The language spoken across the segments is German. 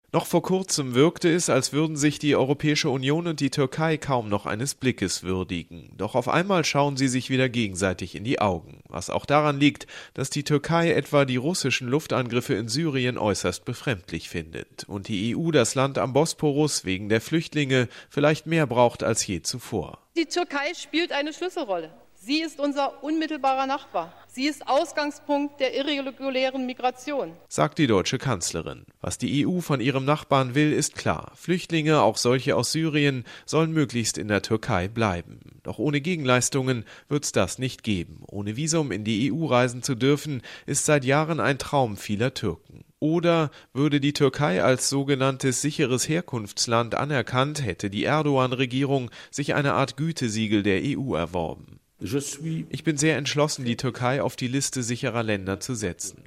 Noch vor kurzem wirkte es, als würden sich die Europäische Union und die Türkei kaum noch eines Blickes würdigen. Doch auf einmal schauen sie sich wieder gegenseitig in die Augen. Was auch daran liegt, dass die Türkei etwa die russischen Luftangriffe in Syrien äußerst befremdlich findet und die EU das Land am Bosporus wegen der Flüchtlinge vielleicht mehr braucht als je zuvor. Die Türkei spielt eine Schlüsselrolle. Sie ist unser unmittelbarer Nachbar. Sie ist Ausgangspunkt der irregulären Migration, sagt die deutsche Kanzlerin. Was die EU von ihrem Nachbarn will, ist klar. Flüchtlinge, auch solche aus Syrien, sollen möglichst in der Türkei bleiben. Doch ohne Gegenleistungen wird's das nicht geben. Ohne Visum in die EU reisen zu dürfen, ist seit Jahren ein Traum vieler Türken. Oder würde die Türkei als sogenanntes sicheres Herkunftsland anerkannt, hätte die Erdogan-Regierung sich eine Art Gütesiegel der EU erworben. Ich bin sehr entschlossen, die Türkei auf die Liste sicherer Länder zu setzen.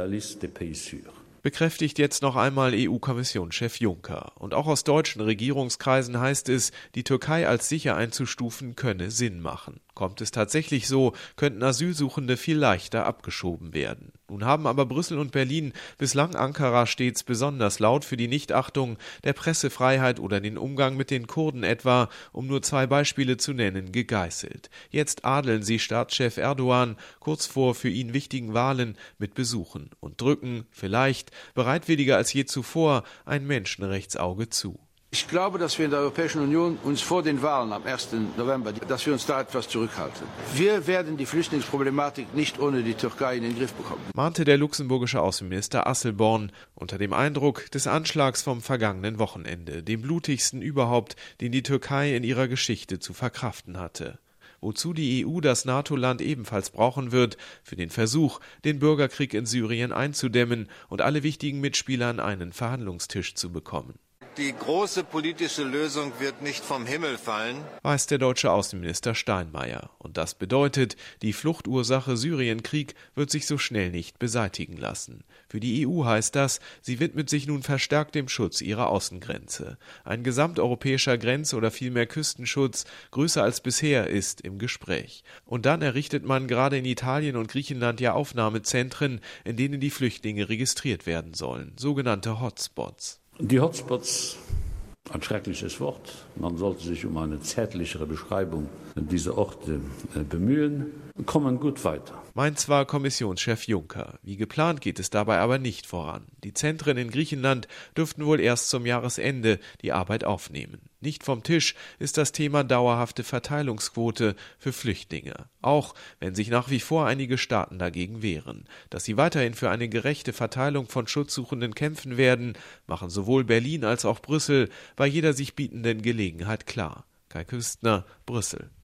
Bekräftigt jetzt noch einmal EU-Kommissionschef Juncker. Und auch aus deutschen Regierungskreisen heißt es, die Türkei als sicher einzustufen könne Sinn machen. Kommt es tatsächlich so, könnten Asylsuchende viel leichter abgeschoben werden. Nun haben aber Brüssel und Berlin bislang Ankara stets besonders laut für die Nichtachtung der Pressefreiheit oder den Umgang mit den Kurden etwa, um nur zwei Beispiele zu nennen, gegeißelt. Jetzt adeln sie Staatschef Erdogan kurz vor für ihn wichtigen Wahlen mit Besuchen und drücken, vielleicht bereitwilliger als je zuvor, ein Menschenrechtsauge zu. Ich glaube, dass wir in der Europäischen Union uns vor den Wahlen am 1. November, dass wir uns da etwas zurückhalten. Wir werden die Flüchtlingsproblematik nicht ohne die Türkei in den Griff bekommen, mahnte der luxemburgische Außenminister Asselborn unter dem Eindruck des Anschlags vom vergangenen Wochenende, dem blutigsten überhaupt, den die Türkei in ihrer Geschichte zu verkraften hatte. Wozu die EU das NATO-Land ebenfalls brauchen wird, für den Versuch, den Bürgerkrieg in Syrien einzudämmen und alle wichtigen Mitspieler an einen Verhandlungstisch zu bekommen. Die große politische Lösung wird nicht vom Himmel fallen, weiß der deutsche Außenminister Steinmeier. Und das bedeutet, die Fluchtursache Syrienkrieg wird sich so schnell nicht beseitigen lassen. Für die EU heißt das, sie widmet sich nun verstärkt dem Schutz ihrer Außengrenze. Ein gesamteuropäischer Grenz- oder vielmehr Küstenschutz, größer als bisher, ist im Gespräch. Und dann errichtet man gerade in Italien und Griechenland ja Aufnahmezentren, in denen die Flüchtlinge registriert werden sollen, sogenannte Hotspots. Die Hotspots, ein schreckliches Wort. Man sollte sich um eine zärtlichere Beschreibung dieser Orte bemühen, kommen gut weiter. Meint zwar Kommissionschef Juncker. Wie geplant geht es dabei aber nicht voran. Die Zentren in Griechenland dürften wohl erst zum Jahresende die Arbeit aufnehmen. Nicht vom Tisch ist das Thema dauerhafte Verteilungsquote für Flüchtlinge. Auch wenn sich nach wie vor einige Staaten dagegen wehren. Dass sie weiterhin für eine gerechte Verteilung von Schutzsuchenden kämpfen werden, machen sowohl Berlin als auch Brüssel bei jeder sich bietenden Gelegenheit klar. Kai Küstner, Brüssel.